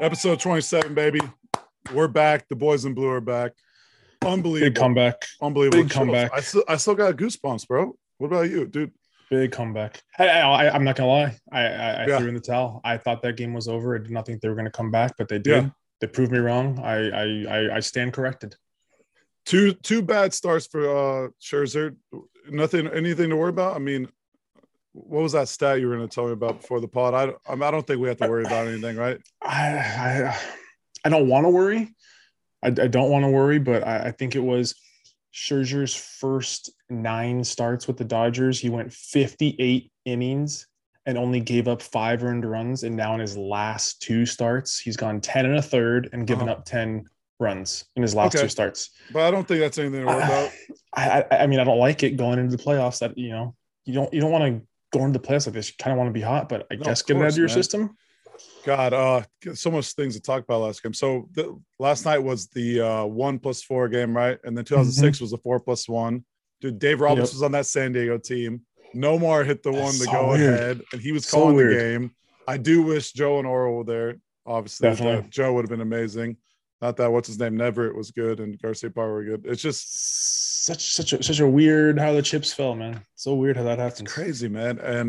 Episode 27, baby. We're back. The boys in blue are back. Unbelievable. Big comeback. Unbelievable. Big comeback. I still got goosebumps, bro. What about you, dude? Big comeback. I'm not gonna lie. I Yeah. threw in the towel. I thought that game was over. I did not think they were gonna come back, but they did. Yeah. They proved me wrong. I stand corrected. Two bad starts for Scherzer. Anything to worry about? I mean, what was that stat you were going to tell me about before the pod? I don't think we have to worry about anything, right? I don't want to worry. I don't want to worry, but I think it was Scherzer's first 9 starts with the Dodgers. He went 58 innings and only gave up 5 earned runs. And now in his last 2 starts, he's gone 10 and a third and given up 10 runs in his last 2 starts. But I don't think that's anything to worry about. I mean, I don't like it going into the playoffs. That you don't want to go into the playoffs like this. You kind of want to be hot, but I guess get it out of your system. God, so much things to talk about last game. So last night was the 1+4 game, right? And then 2006 was the 4+1. Dude, Dave Roberts was on that San Diego team. Nomar hit the one to go ahead, and he was calling the game. I do wish Joe and Oral were there. Obviously, Joe would have been amazing. Not that what's his name Neverett was good and Garcia Parra were good. It's just such a weird how the chips fell, man. So weird how that happens. It's crazy, man. And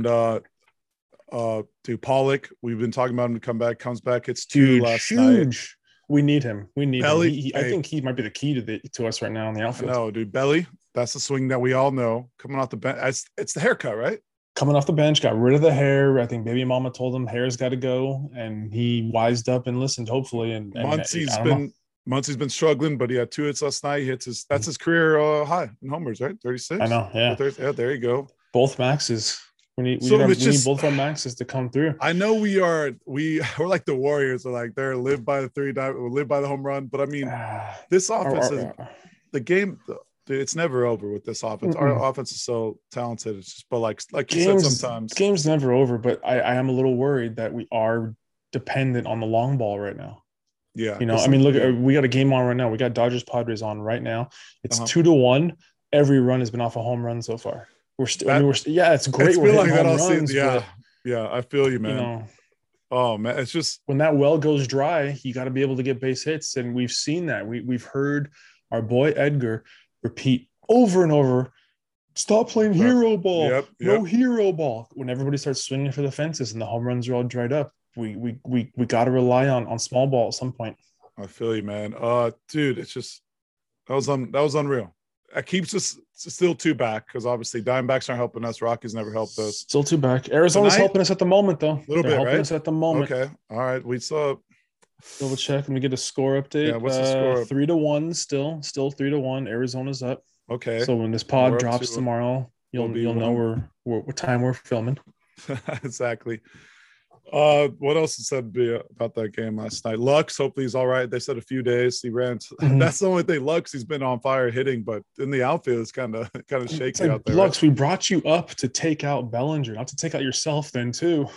dude, Pollock, we've been talking about him to come back, comes back. It's huge last night. We need him. Belly, him. I think he might be the key to us right now in the outfield. No, dude, Belly. That's the swing that we all know coming off the bench. It's the haircut, right? Coming off the bench, got rid of the hair. I think baby mama told him hair's got to go, and he wised up and listened, hopefully. And Muncie's been struggling, but he had 2 hits last night. That's his career high in homers, right? 36. I know, yeah. There you go. Both maxes. We need both our maxes to come through. I know we're like the Warriors, are like they're live by the 3 live by the home run. But I mean, this offense is the game. It's never over with this offense. Our offense is so talented. It's just, but like you said, sometimes game's never over. But I am a little worried that we are dependent on the long ball right now. Yeah, I mean, look, we got a game on right now. We got Dodgers Padres on right now. It's 2-1. Every run has been off a home run so far. It's great. We're hitting home runs. Yeah, I feel you, man. Oh man, it's just when that well goes dry, you got to be able to get base hits, and we've seen that. We've heard our boy Edgar repeat over and over, stop playing hero ball. Yep. No hero ball. When everybody starts swinging for the fences and the home runs are all dried up, we got to rely on small ball at some point. I feel you, man. Dude, it's just that was unreal. It keeps us still 2 back because obviously Diamondbacks aren't helping us. Rockies never helped us. Still 2 back. Arizona's helping us at the moment, though. A little bit, helping right? us at the moment. Okay. All right. We saw. Double check. Let me get a score update. Yeah, what's the score? 3-1 still 3-1. Arizona's up. Okay. So when this pod drops tomorrow, you'll know what time we're filming. Exactly. What else is said about that game last night? Lux, hopefully he's all right. They said a few days. He ran. That's the only thing. Lux, he's been on fire hitting, but in the outfield, it's kind of shaky out there. Lux, right? We brought you up to take out Bellinger, not to take out yourself then too.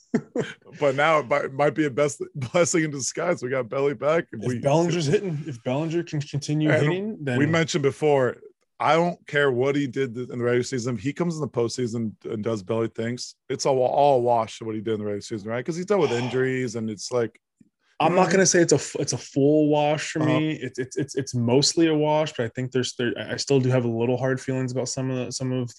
But now it might be a blessing in disguise. We got Belly back. If Bellinger can continue hitting, then we mentioned before. I don't care what he did in the regular season. If he comes in the postseason and does Belly things, it's all wash what he did in the regular season, right? Because he's done with injuries, and it's like I'm not going to say it's a full wash for me. It's mostly a wash, but I think I still do have a little hard feelings about some of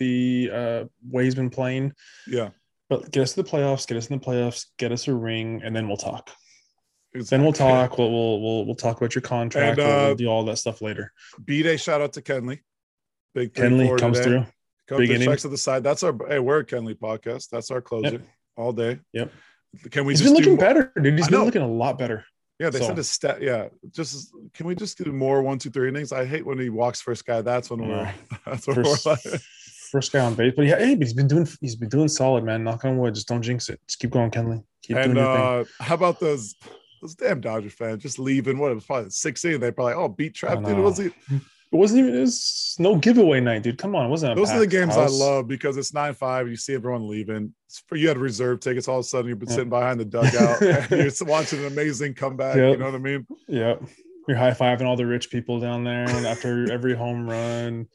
the way he's been playing. Yeah, but get us to the playoffs. Get us a ring, and then we'll talk. Exactly. Then we'll talk. We'll talk about your contract. And, we'll do all that stuff later. B-Day shout out to Kenley. Big Kenley comes today. Through. Big inning. Checks to the side. That's we're a Kenley podcast. That's our closer all day. Yep. He's been looking better, dude. He's been looking a lot better. Yeah, they said his stat. Yeah, can we just do more 1, 2, 3 innings? I hate when he walks first guy. That's when we're we're like. First guy on base, but he's been doing solid, man. Knock on wood. Just don't jinx it. Just keep going, Kenley. Keep doing your thing. How about those damn Dodger fans just leaving? What it was probably 16. They probably beat Trap, dude. It was no giveaway night, dude. Come on, it wasn't. Those are the games house. I love because it's 9-5. You see everyone leaving. You had reserve tickets. All of a sudden, you've been sitting behind the dugout. And you're watching an amazing comeback. Yep. You know what I mean? Yeah. You're high-fiving all the rich people down there after every home run.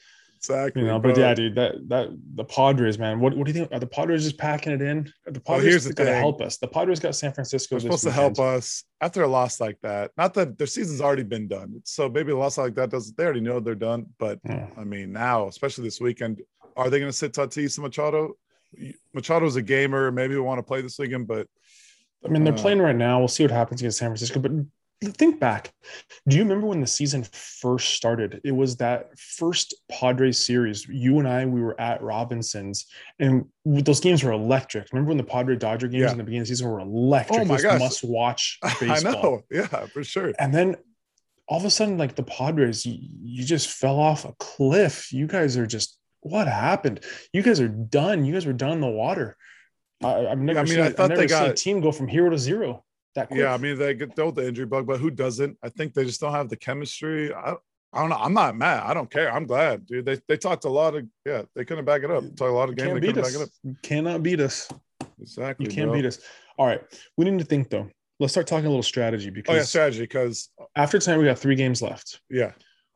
Exactly, But yeah, bro. dude, that the Padres, man. What do you think? Are the Padres just packing it in? The Well, Padres here's the got to thing. help us. The Padres got San They're Francisco this supposed to help weekend. us after a loss like that. Not that their season's already been done. So maybe a loss like that doesn't, they already know they're done. But Yeah. I mean, now, especially this weekend, are they going to sit Tatis and Machado? Machado's a gamer. Maybe we want to play this weekend, but I mean, they're playing right now. We'll see what happens against San Francisco. But think back. Do you remember when the season first started? It was that first Padres series. You and I, we were at Robinson's, and those games were electric. Remember when the Padre Dodger games yeah. in the beginning of the season were electric? Oh my This gosh. must-watch I baseball. know. Yeah, for sure. And then all of a sudden, like the Padres, you just fell off a cliff. You guys are just, what happened? You guys are done. You guys were done in the water. I've never seen a team go from hero to zero that quick. Yeah, I mean, they get dealt with the injury bug, but who doesn't? I think they just don't have the chemistry. I don't know. I'm not mad. I don't care. I'm glad, dude. They talked a lot of, they couldn't back it up. Talked a lot of games. They couldn't back it up. You cannot beat us. Exactly. You can't beat us. All right. We need to think though. Let's start talking a little strategy because strategy. Because after tonight we got 3 games left. Yeah.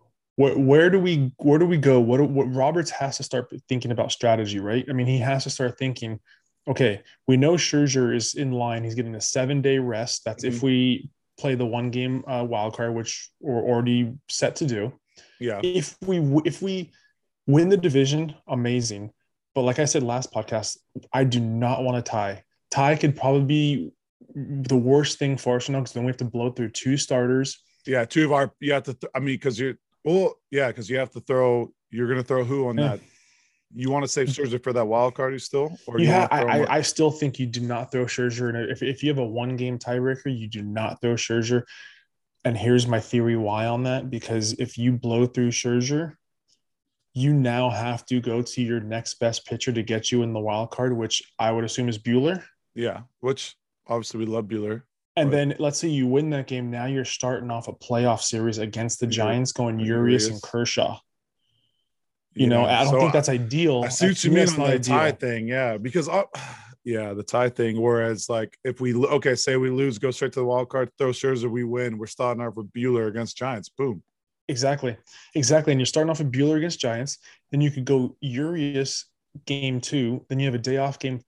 Where do we go? What Roberts has to start thinking about strategy, right? I mean, he has to start thinking, okay, we know Scherzer is in line. He's getting a 7-day rest. That's if we play the 1-game wild card, which we're already set to do. Yeah. If we win the division, amazing. But like I said last podcast, I do not want to tie. Tie could probably be the worst thing for us now because then we have to blow through 2 starters. Yeah, 2 of our. You have to. Because you're. Well, yeah, because you have to throw. You're going to throw who on that? You want to save Scherzer for that wild card still? Or I still think you do not throw Scherzer. And if you have a 1-game tiebreaker, you do not throw Scherzer. And here's my theory why on that. Because if you blow through Scherzer, you now have to go to your next best pitcher to get you in the wild card, which I would assume is Buehler. Yeah, which obviously we love Buehler. And then let's say you win that game. Now you're starting off a playoff series against the Giants going Urias and Kershaw. I don't think that's ideal. I see what you mean on the tie thing. Yeah, because the tie thing. Whereas like if we say we lose, go straight to the wild card, throw Scherzer, we win. We're starting off with Buehler against Giants. Boom. Exactly. And you're starting off with Buehler against Giants. Then you could go Urias game 2. Then you have a day off game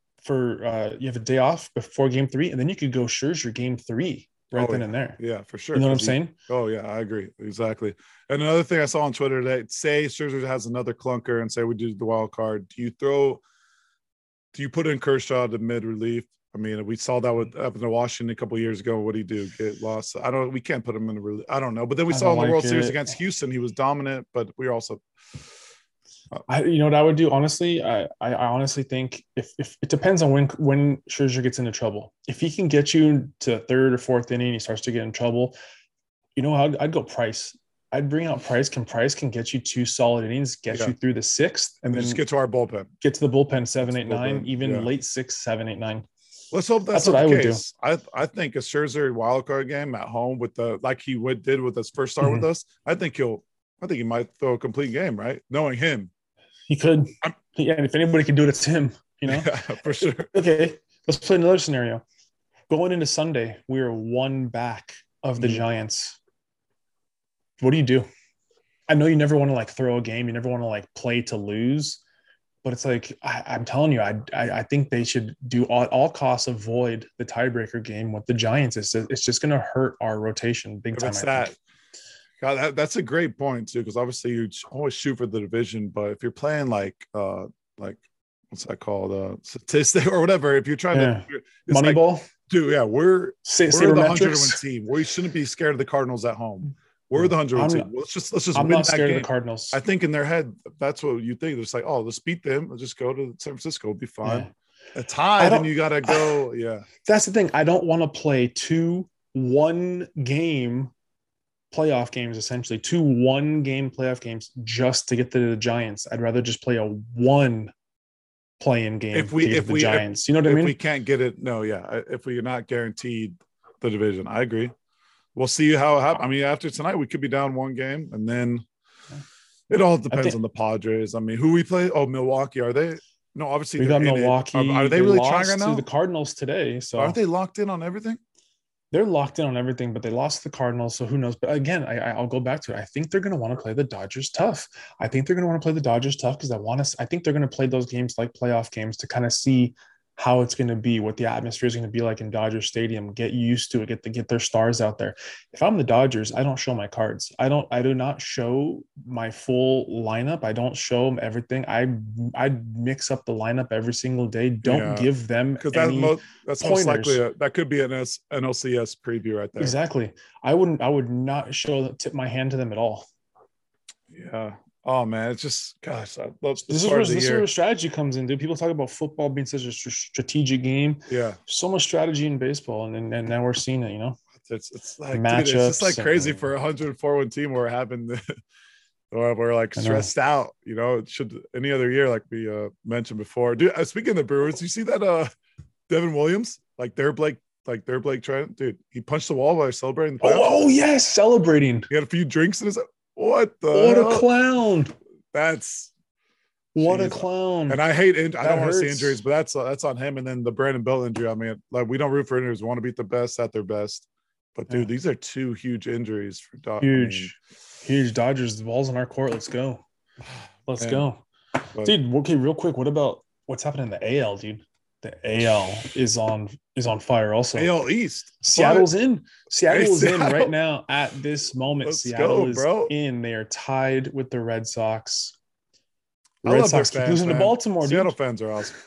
before game 3, and then you could go Scherzer game 3 then and there. Yeah, for sure. You know what I'm saying? Oh yeah, I agree. Exactly. And another thing I saw on Twitter today, say Scherzer has another clunker and say we do the wild card. Do you put in Kershaw to mid relief? I mean, we saw that up in Washington a couple of years ago. What do you do? Get lost? We can't put him in the relief. I don't know. But then we saw in the World Series against Houston, he was dominant, but we also you know what I would do? Honestly, I honestly think if it depends on when Scherzer gets into trouble. If he can get you to 3rd or 4th inning, he starts to get in trouble. I'd go Price. I'd bring out Price. Price can get you 2 solid innings, get you through the 6th, and then just get to our bullpen. Get to the bullpen 7, 8, 9, even late 6, 7, 8, 9. Let's hope that's what I would do. I think a Scherzer wild card game at home with he did with his first start with us. I think he might throw a complete game, right? Knowing him. He could. And if anybody can do it, it's him, Yeah, for sure. Okay, let's play another scenario. Going into Sunday, we are 1 back of the Giants. What do you do? I know you never want to throw a game. You never want to play to lose. But it's I'm telling you, I think they should do all costs avoid the tiebreaker game with the Giants. It's just going to hurt our rotation big time. God, that's a great point too, because obviously you always shoot for the division, but if you're playing what's that called, statistic or whatever, if you're trying to Moneyball, dude, yeah, we're the 100-win team. We shouldn't be scared of the Cardinals at home. We're the 100-win team. Let's just I'm win not that scared game. of the Cardinals. I think in their head, that's what you think. They're just let's beat them. Let's just go to San Francisco. We'll be fine. Yeah. A tie, then you got to go. Yeah. That's the thing. I don't want to play 2 1-game playoff games, essentially 2 1-game playoff games just to get to the Giants. I'd rather just play a 1 play-in game if the Giants. You know what I mean? If we can't get it, if we're not guaranteed the division, I agree. We'll see how it happens. I mean, after tonight, we could be down 1 game, and then it all depends on the Padres. I mean, who we play? Oh, Milwaukee. Are they? No, obviously we got Milwaukee. Are they really trying right now? To the Cardinals today. So aren't they locked in on everything? they're locked in on everything, but they lost the Cardinals, so who knows? But again, I'll go back to it. I think they're going to want to play the Dodgers tough. I think they're going to want to play the Dodgers tough because I think they're going to play those games like playoff games to kind of see how it's going to be, what the atmosphere is going to be like in Dodger Stadium. Get used to it. Get their stars out there. If I'm the Dodgers, I don't show my cards. I do not show my full lineup. I don't show them everything. I mix up the lineup every single day. Don't give them because any that's pointers. most likely that could be an NLCS preview right there. Exactly. I would not tip my hand to them at all. Yeah. Oh man, it's just gosh. This is where strategy comes in, dude. People talk about football being such a strategic game. Yeah. So much strategy in baseball, and now we're seeing it. You know, it's like matchups. Dude, it's just like crazy for a 104-win team where we're like stressed out. You know, it should any other year like we mentioned before. Dude, speaking of the Brewers, you see that Devin Williams like their Blake Trent, dude, he punched the wall while celebrating the playoffs. Oh yes, celebrating. He had a few drinks in his. What a clown! That's what a clown! And I hate. I don't want to see injuries, but that's on him. And then the Brandon Belt injury. I mean, like we don't root for injuries. We want to beat the best at their best. But dude, these are two huge injuries for Dodgers. Huge Dodgers. The ball's in our court. Let's go. Let's go, dude. Okay, real quick. What about what's happening in the AL, dude? The AL is on fire also. AL East. Seattle's in. Seattle's in right now at this moment. Let's Seattle is bro. in. They are tied with the Red Sox. The Red Sox keep losing to Baltimore. Seattle dude. Fans are awesome.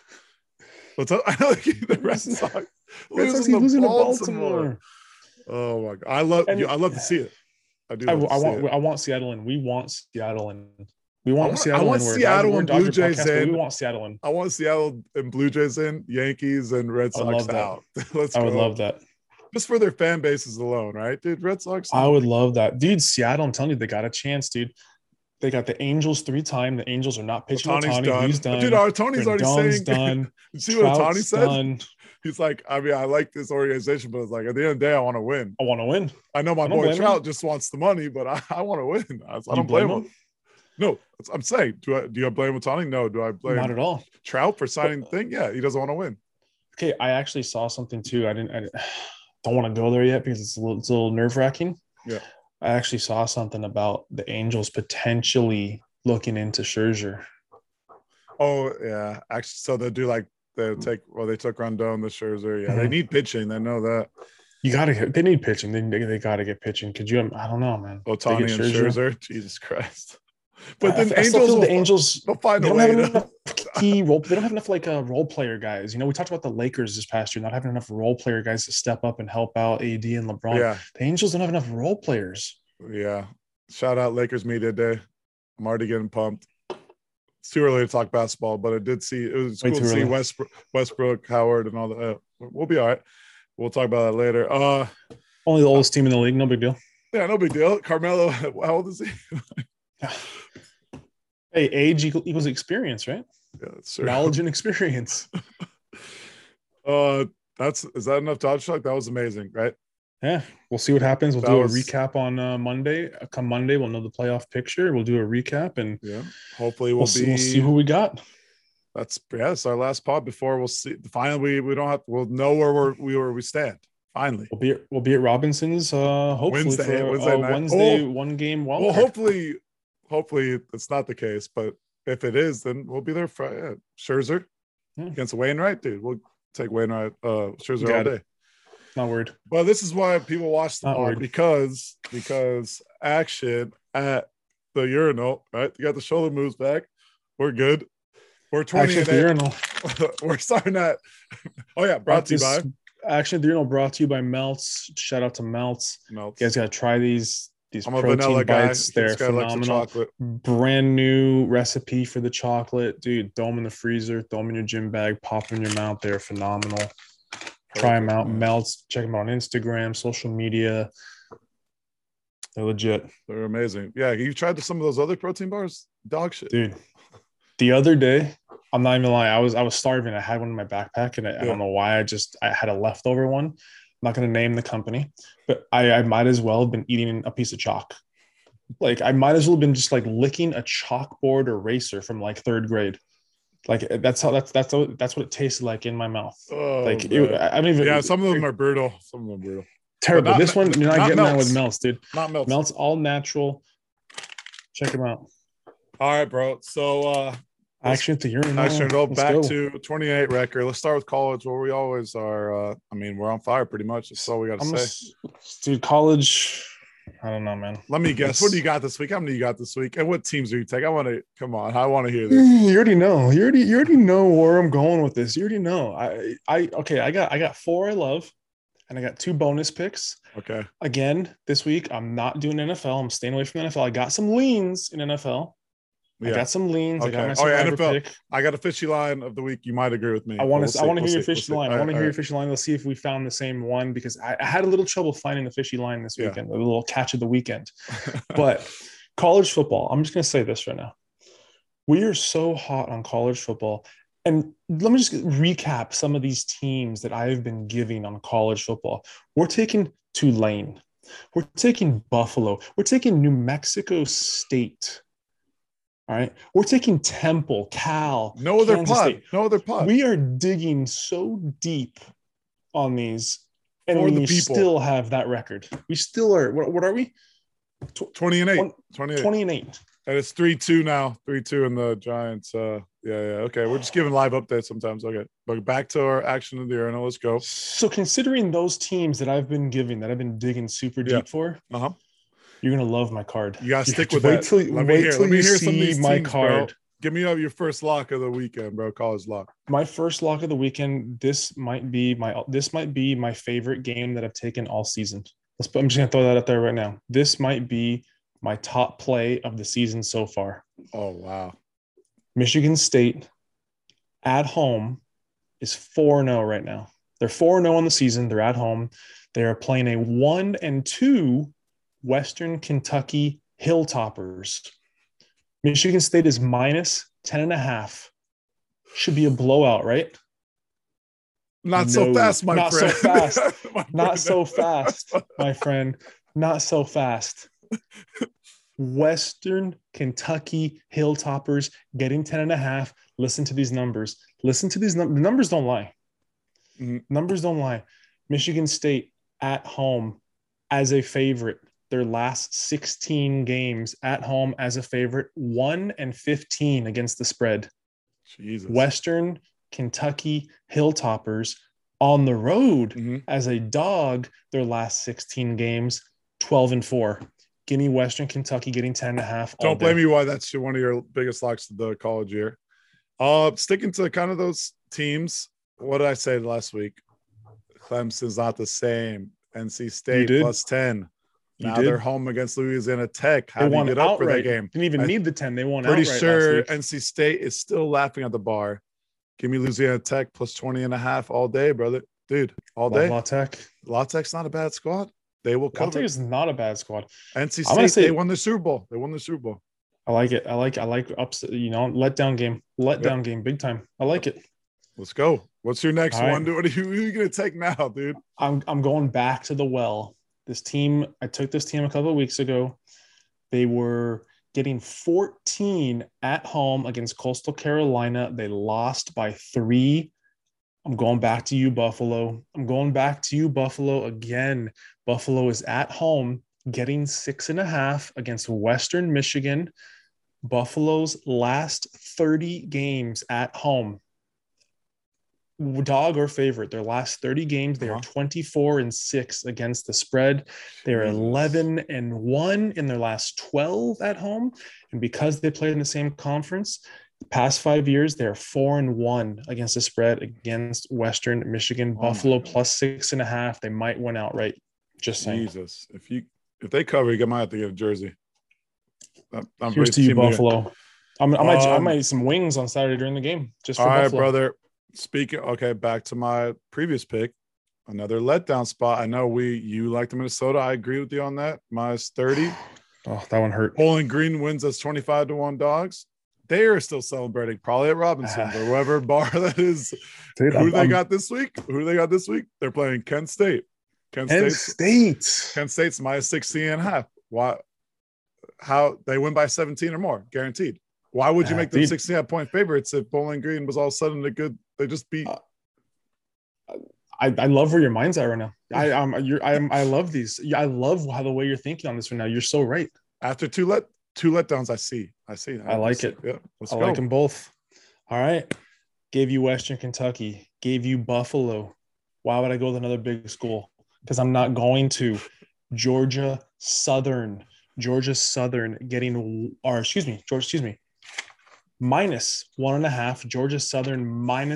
I know the Red Sox losing to Baltimore. Oh my god! I love to see it. I do. I want Seattle in. We want Seattle in. We want Seattle. I want Seattle and Blue Jays in. We want Seattle in. I want Seattle and Blue Jays in. Yankees and Red Sox out. Let's go. I would love that. Just for their fan bases alone, right, dude? Red Sox. I would love that, dude. Seattle. I'm telling you, they got a chance, dude. They got the Angels 3-time. The Angels are not pitching. Ohtani. He's done. Dude, Ohtani's already saying. Done. You see what Ohtani said? Done. He's like, I mean, I like this organization, but it's like at the end of the day, I want to win. I know my boy Trout just wants the money, but I want to win. I don't blame him. No, I'm saying, do I blame Ohtani? No. Do I blame not at all Trout for signing the thing? Yeah, he doesn't want to win. Okay, I actually saw something too. I don't want to go there yet because it's a little nerve-wracking. Yeah. I actually saw something about the Angels potentially looking into Scherzer. Oh yeah, actually, so they took Rondon, the Scherzer. Yeah, Mm-hmm. They need pitching. They know that. They need pitching. They got to get pitching. Could you? I don't know, man. Ohtani and Scherzer. Jesus Christ. But then the Angels they'll find a way. They don't have enough like role player guys. You know, we talked about the Lakers this past year not having enough role player guys to step up and help out AD and LeBron. Yeah. The Angels don't have enough role players. Yeah. Shout out Lakers Media Day. I'm already getting pumped. It's too early to talk basketball, but it was cool to see Westbrook, Howard, and all that. We'll be all right. We'll talk about that later. Only the oldest team in the league. No big deal. Yeah, no big deal. Carmelo, how old is he? Hey, age equals experience, right? Yeah, that's true. Knowledge and experience. Is that enough Dodge talk? That was amazing, right? Yeah, we'll see what happens. We'll do a recap on Monday. Come Monday, we'll know the playoff picture. We'll do a recap, and hopefully we'll see who we got. It's our last pod before we'll see. Finally, we'll know where we stand. Finally, we'll be at Robinson's. Hopefully Wednesday one game. Well, hopefully it's not the case, but if it is, then we'll be there. Scherzer against Wainwright, dude. We'll take Wainwright, Scherzer all day. Not worried. Well, this is why people watch the pod because action at the urinal, right? You got the shoulder moves back. We're good. We're 20 at the urinal. We're starting at. Oh yeah, brought to you by. Action at the urinal brought to you by Melts. Shout out to Melts. You guys got to try these protein bites. They're phenomenal. Brand new recipe for the chocolate, dude. Throw them in the freezer. Throw them in your gym bag. Pop them in your mouth. They're phenomenal. Try them out. Melts. Check them out on Instagram, social media. They're legit. They're amazing. Yeah, you tried some of those other protein bars? Dog shit, dude. The other day, I'm not even gonna lie. I was starving. I had one in my backpack, and I don't know why. I had a leftover one. I'm not gonna name the company, but I might as well have been eating a piece of chalk. Like I might as well have been just like licking a chalkboard eraser from like third grade. Like that's what it tasted like in my mouth. Oh, like I don't even. Yeah, some of them are brutal. Terrible. This one, you're not getting that with Melts, dude. Not Melts. Melts all natural. Check them out. All right, bro. So action to urinal. Action to go back to 28 record. Let's start with college, where we always are. I mean, we're on fire pretty much. That's all we got to say. Dude, college. I don't know, man. Let me guess. What do you got this week? How many you got this week? And what teams are you taking? I want to come on. I want to hear this. You already know. You already know where I'm going with this. You already know. I got 4 I love, and I got 2 bonus picks. Okay. Again, this week I'm not doing NFL. I'm staying away from the NFL. I got some leans in NFL. Yeah. I got some leans. Okay. I got my survivor NFL. pick. I got a fishy line of the week. You might agree with me. I want to hear your fishy line. I want to hear your fishy line. Let's see if we found the same one, because I had a little trouble finding the fishy line this weekend, a little catch of the weekend. But college football, I'm just going to say this right now. We are so hot on college football. And let me just recap some of these teams that I've been giving on college football. We're taking Tulane. We're taking Buffalo. We're taking New Mexico State. All right. We're taking Temple, Cal. No other pod. We are digging so deep on these. And we still have that record. We still are. What are we? 20-8. 20-8. And it's 3-2 now. 3-2 in the Giants. Okay. We're just giving live updates sometimes. Okay. But back to our action of the year. Let's go. So considering those teams that I've been digging super deep for, you're gonna love my card. You gotta stick with that. Let me hear some of these my teams, card. Bro. Give me your first lock of the weekend, bro. College lock. My first lock of the weekend. This might be my favorite game that I've taken all season. I'm just gonna throw that out there right now. This might be my top play of the season so far. Oh wow! Michigan State at home is 4-0 right now. They're 4-0 on the season. They're at home. They are playing a 1-2 Western Kentucky Hilltoppers. Michigan State is minus 10.5. Should be a blowout, right? Not so fast, my friend. Not so fast. Not so fast, my friend. Not so fast. Western Kentucky Hilltoppers getting 10.5. Listen to these numbers. The numbers don't lie. Mm-hmm. Numbers don't lie. Michigan State at home as a favorite. Their last 16 games at home as a favorite, 1-15 against the spread. Jesus. Western Kentucky Hilltoppers on the road as a dog, their last 16 games, 12-4. Give me Western Kentucky getting 10.5. Don't blame me why that's one of your biggest locks of the college year. Sticking to kind of those teams, what did I say last week? Clemson's not the same. NC State plus 10. Now they're home against Louisiana Tech. How do you get up for that game? Didn't even need the 10. They won outright. Pretty sure NC State is still laughing at the bar. Give me Louisiana Tech plus 20.5 all day, brother. Dude, all day. La Tech. La Tech's not a bad squad. They will cover. La Tech is not a bad squad. NC State, they won the Super Bowl. I like it. I like upset, letdown game, big time. I like it. Let's go. What's your next one? Who are you going to take now, dude? I'm going back to the well. This team, I took this team a couple of weeks ago. They were getting 14 at home against Coastal Carolina. They lost by 3. I'm going back to you, Buffalo. Again. Buffalo is at home getting 6.5 against Western Michigan. Buffalo's last 30 games at home, dog or favorite, their last 30 games, they are 24-6 against the spread. They're 11-1 in their last 12 at home. And because they played in the same conference, the past 5 years, they're 4-1 against the spread against Western Michigan. Buffalo plus 6.5. They might win outright. Just saying. Jesus. If they cover, you might have to get a jersey. Here's to you, Buffalo. I might eat some wings on Saturday during the game. Just for Buffalo. All right, brother. Back to my previous pick. Another letdown spot. I know you like the Minnesota. I agree with you on that. Minus 30. Oh, that one hurt. Bowling Green wins us 25-1 dogs. They are still celebrating, probably at Robinson's or whoever bar that is. Dude, who they got this week? They're playing Kent State. Kent State's minus 16.5. Why? How they win by 17 or more, guaranteed. Why would you make them 16.5 point favorites if Bowling Green was all of a sudden they just beat? I love where your mind's at right now. I love these. I love how the way you're thinking on this right now. You're so right. After two letdowns, I see. I like it. Yeah, let's I go. like them both. All right. Gave you Western Kentucky. Gave you Buffalo. Why would I go with another big school? Because I'm not going to. Georgia Southern. Getting, or excuse me, -1.5. Georgia Southern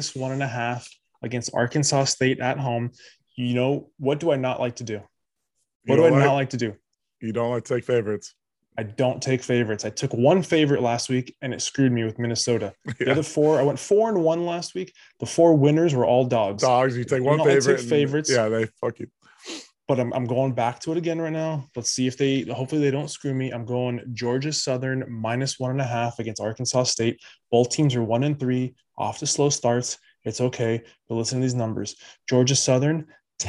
-1.5 against Arkansas State at home. You know, what do I not like to do? What do I not like to do? You don't like to take favorites. I don't take favorites. I took one favorite last week and it screwed me with Minnesota. The other four, I went 4-1 last week. The 4 winners were all dogs. You take one favorite. Favorites. Yeah, they fuck you. But I'm going back to it again right now. Let's see if hopefully they don't screw me. I'm going Georgia Southern -1.5 against Arkansas State. Both teams are 1-3 off to slow starts. It's okay. But listen to these numbers. Georgia Southern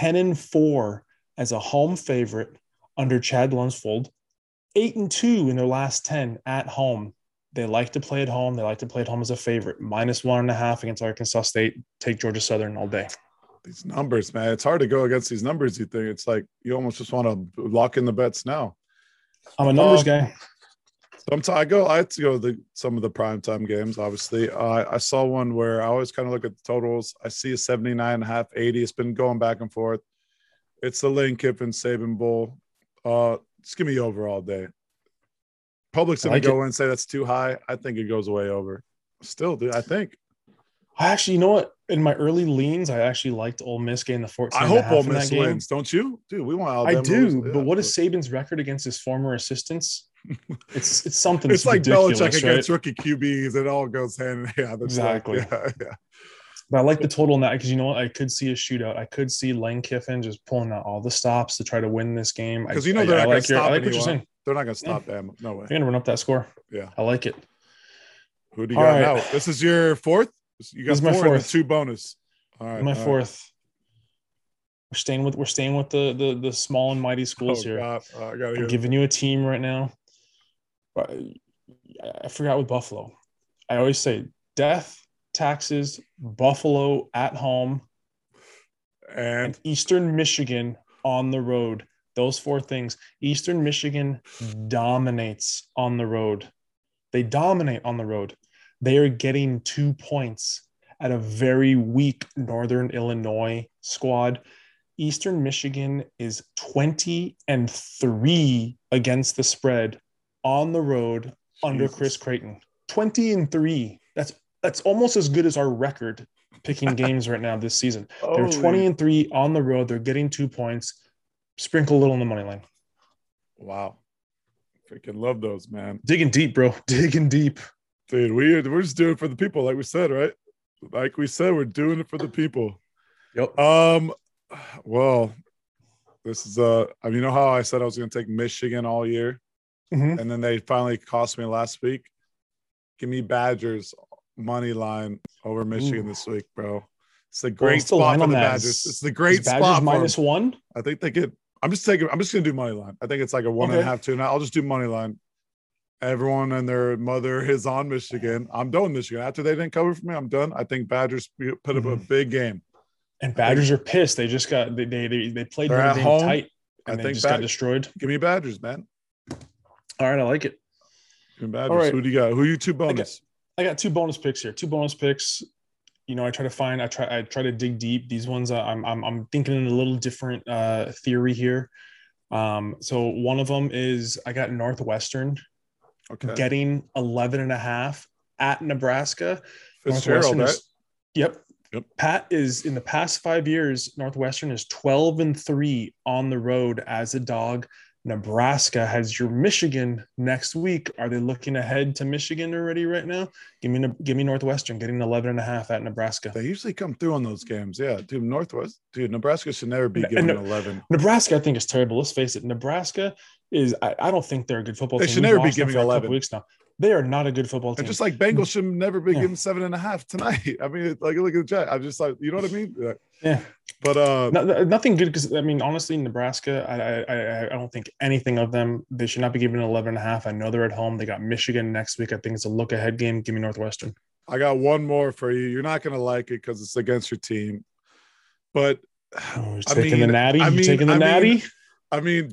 10-4 as a home favorite under Chad Lunsfold. 8-2 in their last 10 at home. They like to play at home. They like to play at home as a favorite. -1.5 against Arkansas State. Take Georgia Southern all day. These numbers, man. It's hard to go against these numbers. You think it's like you almost just want to lock in the bets now. I'm a numbers guy. Sometimes I have to go to some of the primetime games, obviously. I saw one where I always kind of look at the totals. I see a 79.5, 80. It's been going back and forth. It's the Lane Kiffin Saban Bowl. Just give me over all day. Public's going to go in and say that's too high. I think it goes way over. Still, dude, I think. Actually, you know what? In my early leans, I actually liked Ole Miss getting the 14. I hope Ole Miss wins, don't you? Dude, we want Alabama. I do, but what is Saban's record against his former assistants? It's something. It's like Belichick against right? rookie QBs. It all goes hand in hand. Exactly. Yeah. But I like the total in that because you know what? I could see a shootout. I could see Lane Kiffin just pulling out all the stops to try to win this game. Because they're not going to stop. I like what you're saying. They're not going to stop them. No way. They're going to run up that score. Yeah. I like it. Who do you got now? This is your fourth? You got my fourth. And 2 bonus. All right. My fourth. We're staying with the small and mighty schools here. I'm giving you a team right now. But I forgot with Buffalo. I always say death, taxes, Buffalo at home, and Eastern Michigan on the road. Those 4 things. Eastern Michigan dominates on the road. They dominate on the road. They are getting 2 points at a very weak Northern Illinois squad. Eastern Michigan is 20-3 against the spread on the road under Chris Creighton. 20-3. That's almost as good as our record picking games right now this season. They're 20-3 on the road. They're getting 2 points. Sprinkle a little in the money line. Wow. Freaking love those, man. Digging deep, bro. Digging deep. Dude, we're just doing it for the people, like we said, right? Like we said, we're doing it for the people. Yep. Well, this is you know how I said I was going to take Michigan all year, and then they finally cost me last week. Give me Badgers money line over Michigan this week, bro. It's a great spot for the Badgers. It's the great spot. -1. I think they get. I'm just going to do money line. I think it's like a 1.5, 2. Now I'll just do money line. Everyone and their mother is on Michigan. I'm done with Michigan. After they didn't cover for me, I'm done. I think Badgers put up a big game. And Badgers are pissed. They just got they played Notre Dame tight and they just got destroyed. Give me Badgers, man. All right, I like it. Give me Badgers. All right. Who do you got? Who are you 2 bonus? I got 2 bonus picks here. 2 bonus picks. You know, I try to dig deep. These ones I'm thinking in a little different theory here. So one of them is I got Northwestern getting 11.5 at Nebraska. Fitzgerald, right? Yep. Pat is in the past 5 years, Northwestern is 12-3 on the road as a dog. Nebraska has your Michigan next week. Are they looking ahead to Michigan already right now? Give me Northwestern getting 11.5 at Nebraska. They usually come through on those games. Yeah, dude, Nebraska should never be given 11. Nebraska, I think, is terrible. Let's face it. Nebraska is. I don't think they're a good football team. They should never be giving 11 weeks now. They are not a good football team. And just like Bengals should never be given 7.5 tonight. I mean, like look at the Jets. I'm just like, you know what I mean? Yeah. But nothing good because I mean, honestly, Nebraska, I don't think anything of them. They should not be given 11.5. I know they're at home. They got Michigan next week. I think it's a look ahead game. Give me Northwestern. I got one more for you. You're not gonna like it because it's against your team, but Oh, you're I taking the mean, natty. I You mean, taking the I mean, natty? I mean,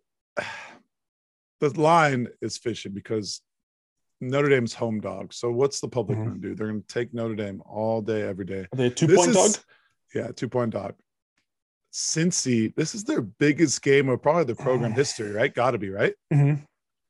the line is fishy because Notre Dame's home dog. So what's the public Mhm. going to do? They're going to take Notre Dame all day, every day. Are they a This 2-point dog? is, yeah, 2 point dog. Cincy, this is their biggest game of probably the program history, right? Got to be, right? Mm-hmm.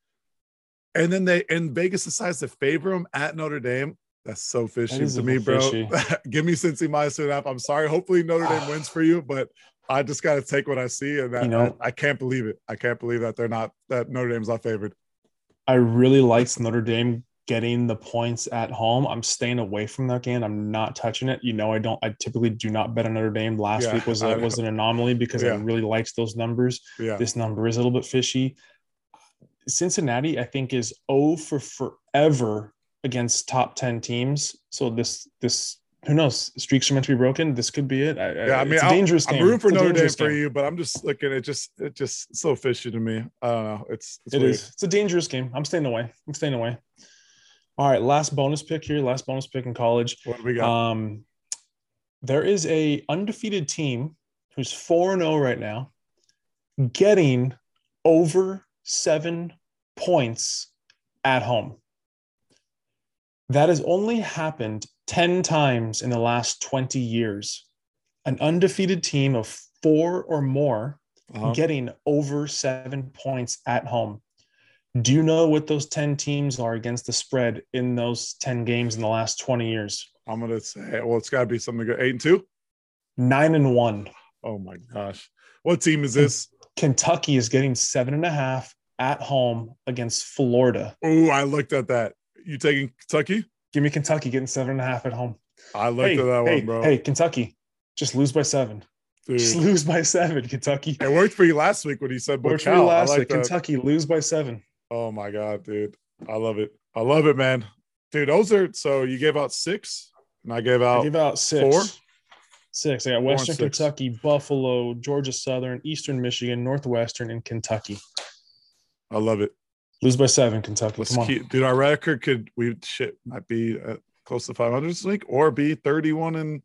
And then Vegas decides to favor them at Notre Dame. That's so fishy That is to a me, little bro. fishy. Give me Cincy -2.5. I'm sorry. Hopefully Notre Dame wins for you, but I just got to take what I see, and I can't believe it. I can't believe that that Notre Dame's not favored. I really liked Notre Dame getting the points at home. I'm staying away from that game. I'm not touching it. I typically do not bet on Notre Dame. Last week was an anomaly because I really liked those numbers. Yeah. This number is a little bit fishy. Cincinnati, I think, is 0 for forever against top 10 teams. So this who knows? Streaks are meant to be broken. This could be it. I mean, it's a dangerous game. I'm rooting for Notre Dame for game. you, but I'm just looking. It just so fishy to me. I don't know. It's weird. It's a dangerous game. I'm staying away. All right, last bonus pick here. Last bonus pick in college. What do we got? There is a undefeated team who's 4-0 right now, getting over 7 points at home. That has only happened 10 times in the last 20 years. An undefeated team of 4 or more getting over 7 points at home. Do you know what those 10 teams are against the spread in those 10 games in the last 20 years? I'm going to say, well, it's got to be something good. 8-2? 9-1. Oh, my gosh. What team is this? Kentucky is getting 7.5 at home against Florida. Oh, I looked at that. You taking Kentucky? Give me Kentucky getting 7.5 at home. I looked at that one, bro. Hey, Kentucky, just lose by 7. Dude. Just lose by 7, Kentucky. It worked for you last week when you said worked for you last week. Kentucky, lose by 7. Oh, my God, dude. I love it. I love it, man. Dude, those are – so you gave out 6, and I gave out 6. 4? 6. I got Western Kentucky, Buffalo, Georgia Southern, Eastern Michigan, Northwestern, and Kentucky. I love it. Lose by 7, Kentucky. Come on. Dude, our record might be close to 500 this week or be 31-8,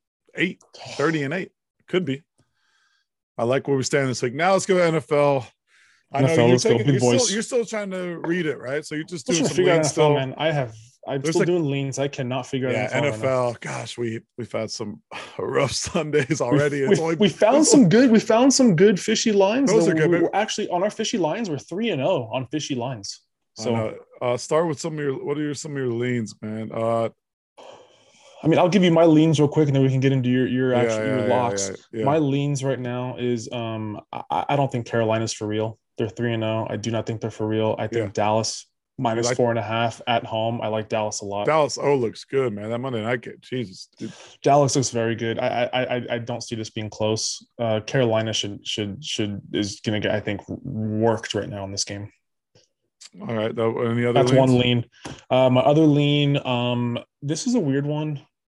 30-8. Could be. I like where we stand this week. Now let's go to NFL. I know you're still trying to read it, right? So you're just doing some leans still. Man. I'm still doing leans. I cannot figure out NFL. Right, gosh, we've had some rough Sundays already. We found some good fishy lines. Those are good. We're actually on our fishy lines. We're 3-0 on fishy lines. So start with some of some of your leans, man. I mean, I'll give you my leans real quick, and then we can get into your locks. Yeah. My leans right now is I don't think Carolina's for real. They're 3-0. I do not think they're for real. I think Dallas minus 4.5 at home. I like Dallas a lot. Dallas looks good, man. That Monday night game, Jesus, dude. Dallas looks very good. I don't see this being close. Carolina is going to get, I think, worked right now in this game. All right. Any other? That's leans? One lean. My other lean. This is a weird one.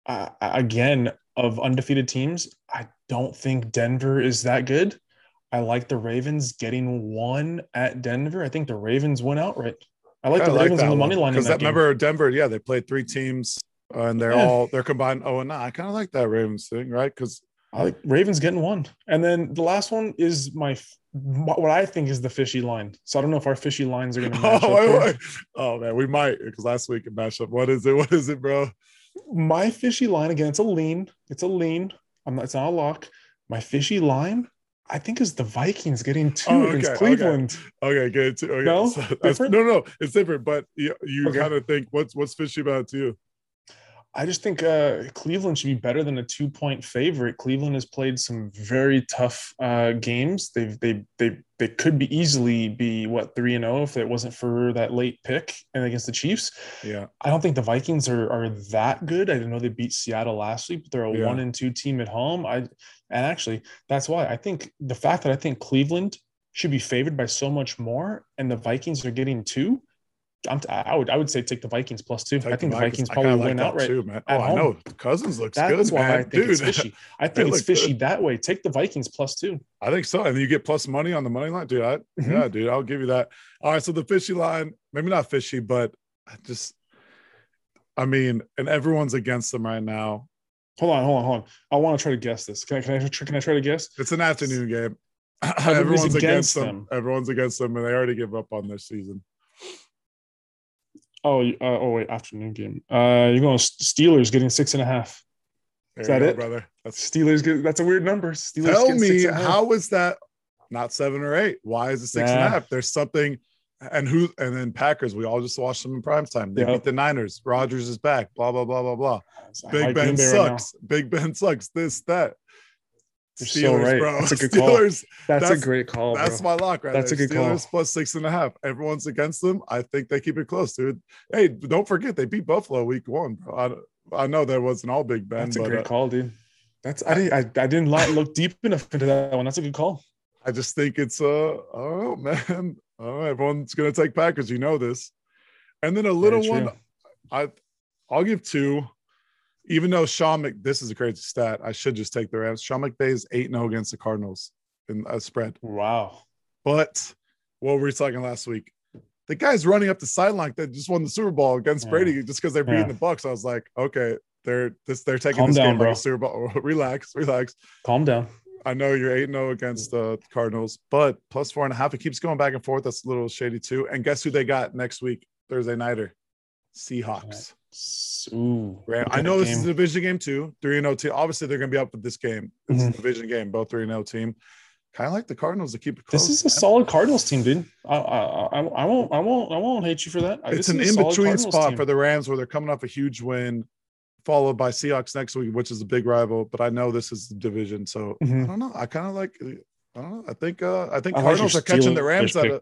Again, of undefeated teams, I don't think Denver is that good. I like the Ravens getting 1 at Denver. I think the Ravens win outright. I like the Ravens on the money line. Because remember Denver, they played 3 teams and they're combined 0-9. I kind of like that Ravens thing, right? Because I like Ravens getting 1. And then the last one is what I think is the fishy line. So I don't know if our fishy lines are going to match up. Oh man, we might, because last week it matched up. What is it, bro? My fishy line, again, it's a lean. It's not a lock. My fishy line, I think, is the Vikings getting 2 against Cleveland. Okay, good. Okay. No, so no, it's different. But you kind of think what's fishy about it to you? I just think Cleveland should be better than a 2-point favorite. Cleveland has played some very tough games. They could be easily be 3-0 if it wasn't for that late pick and against the Chiefs. Yeah, I don't think the Vikings are that good. I didn't know they beat Seattle last week, but they're a 1-2 team at home. And actually, that's why I think the fact that I think Cleveland should be favored by so much more, and the Vikings are getting 2. I would say take the Vikings +2. I think the Vikings probably win outright too, man. I know Cousins looks good. That's why man. I think it's fishy. I think it's fishy that way. Take the Vikings +2. I think so, and you get plus money on the money line, dude. Yeah, dude, I'll give you that. All right, so the fishy line, maybe not fishy, but and everyone's against them right now. Hold on. I want to try to guess this. Can I try to guess? It's an afternoon game. Everybody's against them. Everyone's against them, and they already give up on their season. Wait, afternoon game. You're going Steelers getting 6.5. Is that it, brother? That's Steelers. That's a weird number. Steelers. Tell me, how is that not 7 or 8? Why is it 6.5? There's something. And then Packers. We all just watched them in prime time. They beat the Niners. Rodgers is back. Blah blah blah blah blah. Big Ben sucks. Big Ben sucks. This that. You're Steelers, so right. Bro. That's a good Steelers, call. That's a great call. That's my lock right That's there. A good Steelers call. plus 6.5. Everyone's against them. I think they keep it close, dude. Hey, don't forget they beat Buffalo week 1, bro. I know that wasn't all Big Ben. That's a great call, dude. I didn't look deep enough into that one. That's a good call. I just think it's oh man. Everyone's gonna take Packers. You know this. And then a little one. I'll give 2. Even though this is a crazy stat. I should just take the Rams. Sean McVay is 8-0 against the Cardinals in a spread. Wow. But what were we talking last week? The guy's running up the sideline that just won the Super Bowl against Brady just because they're beating the Bucs. I was like, okay, they're taking Calm this down, game bro. like a Super Bowl. Relax. Calm down. I know you're 8-0 against the Cardinals, but plus 4.5. It keeps going back and forth. That's a little shady too. And guess who they got next week? Thursday nighter. Seahawks. Ooh, I know this is a division game too. 3-0 team. Obviously, they're going to be up with this game. It's a division game. Both 3-0 team. Kind of like the Cardinals to keep it close. This is a solid Cardinals team, dude. I won't hate you for that. It's an in-between spot for the Rams where they're coming off a huge win, followed by Seahawks next week, which is a big rival. But I know this is the division, so I don't know. I kind of like. I don't know. I think Cardinals are catching the Rams at it.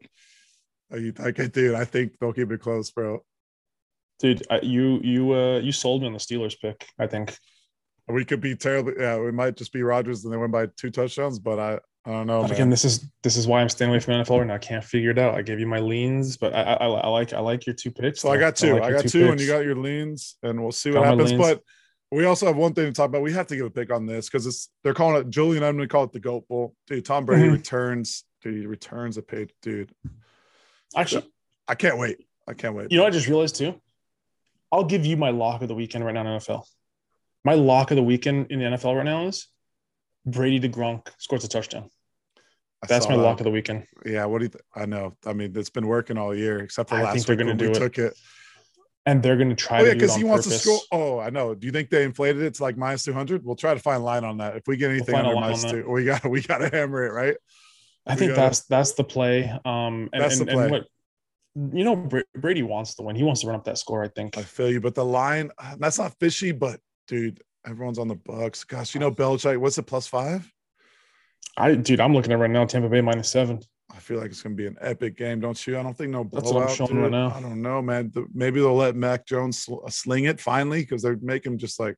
Dude, I think they'll keep it close, bro. Dude, you sold me on the Steelers pick. I think we could be terribly. Yeah, we might just be Rodgers and they win by 2 touchdowns. But I don't know. But again, this is why I'm staying away from NFL right now. I can't figure it out. I gave you my leans, but I like your 2 picks. So I got 2. I got 2, and you got your leans, and we'll see what happens. But we also have one thing to talk about. We have to give a pick on this because they're calling it. Julian Edelman call it the GOAT Bowl. Dude, Tom Brady returns. Dude, he returns a page. Dude, actually, I can't wait. You know, I just realized too. I'll give you my lock of the weekend right now in NFL. My lock of the weekend in the NFL right now is Brady to Gronk scores a touchdown. That's my lock of the weekend. Yeah, what do you I know. I mean, it's been working all year, except for last week. They're going to do it. Took it. And they're going to try to do it on purpose. Because he wants to score. Oh, I know. Do you think they inflated it to like minus 200? We'll try to find a line on that. If we get anything under minus 2, we got to hammer it, right? I think that's the play. That's the play. And Brady wants to win. He wants to run up that score, I think. I feel you, but the line, that's not fishy, but dude, everyone's on the Bucs. Gosh, Belichick, what's it, +5? I'm looking at right now, Tampa Bay -7. I feel like it's going to be an epic game, don't you? I don't think no blowout. That's what I'm showing right now. I don't know, man. Maybe they'll let Mac Jones sling it finally because they're making him just like.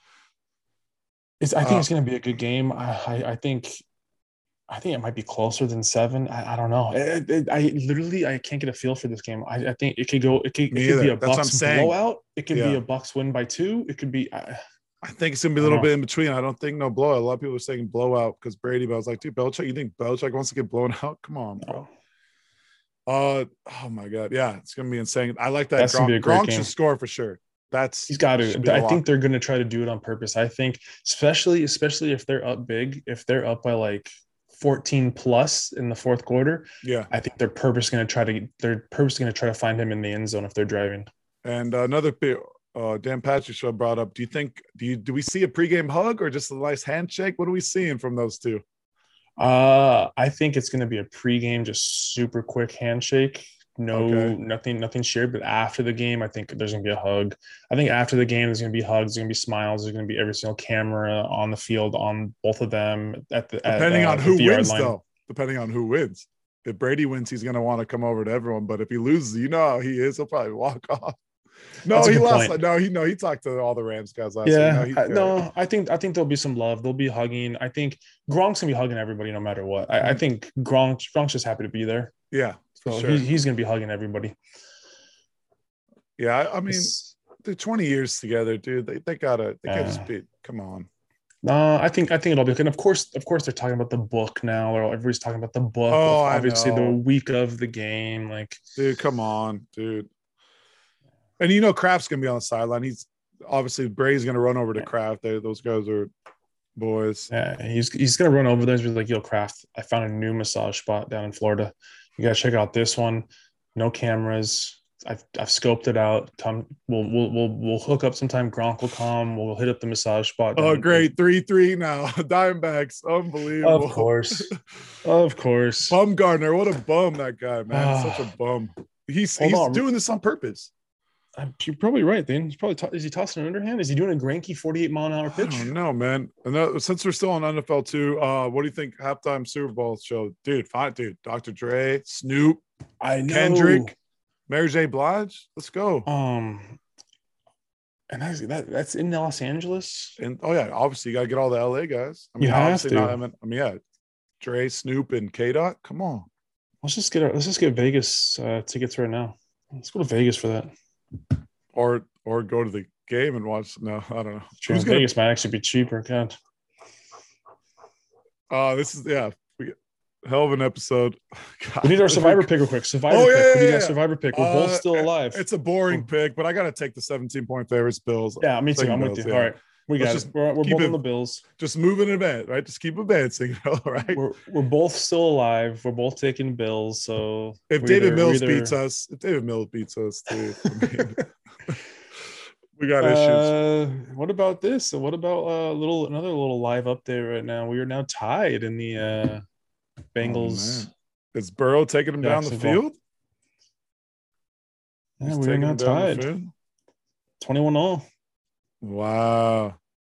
I think it's going to be a good game. I think it might be closer than 7. I don't know. I can't get a feel for this game. I think it could go. It could be a Bucs blowout. It could be a Bucs win by 2. It could be. I think it's gonna be a little bit in between. I don't think no blowout. A lot of people are saying blowout because Brady. But I was like, dude, Belichick. You think Belichick wants to get blown out? Come on, bro. Oh my god, yeah, it's gonna be insane. I like that. That's gonna be a great game. Gronk should score for sure. He's got to. I think they're gonna try to do it on purpose. I think, especially if they're up big, if they're up by like 14 plus in the fourth quarter. Yeah, I think they're purposely going to try to find him in the end zone if they're driving. And another Dan Patrick show brought up. Do we see a pregame hug or just a nice handshake? What are we seeing from those two? I think it's going to be a pregame, just super quick handshake. Nothing shared. But after the game, I think there's going to be a hug. I think after the game, there's going to be hugs. There's going to be smiles. There's going to be every single camera on the field on both of them. Depending on who wins, though. Depending on who wins. If Brady wins, he's going to want to come over to everyone. But if he loses, you know how he is. He'll probably walk off. No, he lost. He talked to all the Rams guys last week. I think there'll be some love. They'll be hugging. I think Gronk's gonna be hugging everybody no matter what. I think Gronk's just happy to be there. Yeah, so sure. He's gonna be hugging everybody. Yeah, I mean, they're 20 years together, dude. They can't just be. Come on. I think it'll be okay. And of course, they're talking about the book now. Or everybody's talking about the book. Oh, obviously the week of the game. Like, dude, come on, dude. And Kraft's gonna be on the sideline. obviously Bray's gonna run over to Kraft. Those guys are boys. Yeah, he's gonna run over there and be like, "Yo, Kraft, I found a new massage spot down in Florida. You gotta check out this one. No cameras. I've scoped it out. Come, we'll hook up sometime. Gronk will come. We'll hit up the massage spot. Oh, great. 3-3 now. Diamondbacks. Unbelievable. Of course. Of course. Bumgarner. What a bum that guy, man. Such a bum. He's doing this on purpose. You're probably right, then. He's probably is he tossing an underhand? Is he doing a Greinke 48-mile-an-hour pitch? I don't know, man. And since we're still on NFL too, what do you think halftime Super Bowl show? Dude, fine, dude. Dr. Dre, Snoop, I know. Kendrick, Mary J. Blige. Let's go. And that's in Los Angeles. And yeah, obviously you gotta get all the LA guys. I mean, you have to. Yeah, Dre, Snoop, and K-Dot. Come on. Let's just get Vegas tickets right now. Let's go to Vegas for that. Or go to the game and watch. No, I don't know. Who's Vegas might actually be cheaper. God. This is hell of an episode. God. We need our survivor pick real quick. Survivor pick. What do you guys survivor pick? We're both still alive. It's a boring pick, but I gotta take the 17-point favorites Bills. Yeah, me too. I'm with you. Yeah. All right. We got it. We're both on the Bills. Just moving in advance, right? Just keep advancing, all right? We're both still alive. We're both taking Bills. So if David Mills beats us, dude, I mean, we got issues. What about this? What about another little live update right now? We are now tied in the Bengals. Is Burrow taking him down the field? Yeah, we are now tied. 21-all. Wow.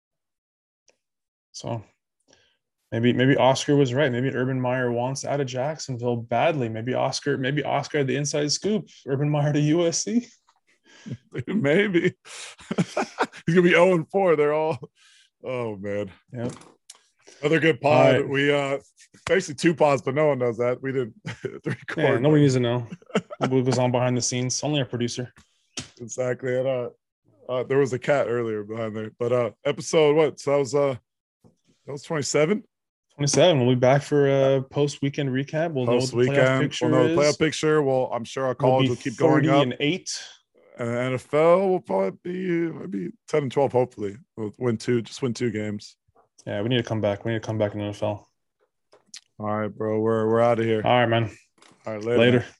So maybe Oscar was right. Maybe Urban Meyer wants out of Jacksonville badly. Maybe Oscar had the inside scoop. Urban Meyer to USC. Maybe. He's gonna be 0-4. They're all man. Yep. Another good pod. Right. We basically 2 pods, but no one knows that. We didn't record. Yeah, nobody needs to know what goes on behind the scenes. Only our producer. Exactly. And there was a cat earlier behind there. But episode what? So that was 27? 27. We'll be back for a post-weekend recap. We'll know the playoff picture. We'll know the playoff picture. Well, I'm sure our college will keep going up. 30-8. And NFL will probably be maybe 10-12, hopefully. We'll win 2 games. Yeah, we need to come back. We need to come back in the NFL. All right, bro. We're out of here. All right, man. All right, later.